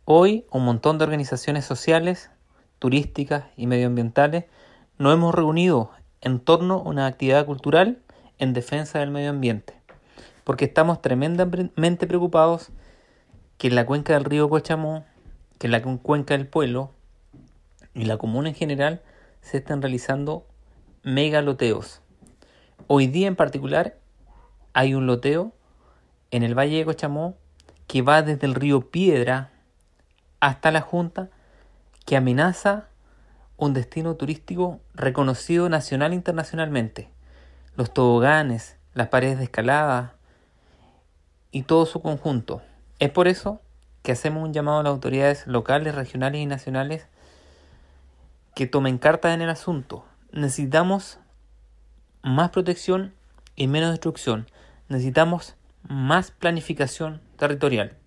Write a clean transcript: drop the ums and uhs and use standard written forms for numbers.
Hoy un montón de organizaciones sociales, turísticas y medioambientales nos hemos reunido en torno a una actividad cultural en defensa del medio ambiente, porque estamos tremendamente preocupados que en la cuenca del río Cochamó, que en la cuenca del Pueblo y la comuna en general se están realizando megaloteos. Hoy día en particular hay un loteo en el Valle de Cochamó que va desde el río Piedra hasta la Junta, que amenaza un destino turístico reconocido nacional e internacionalmente. Los toboganes, las paredes de escalada y todo su conjunto. Es por eso que hacemos un llamado a las autoridades locales, regionales y nacionales que tomen cartas en el asunto. Necesitamos más protección y menos destrucción. Necesitamos más planificación territorial.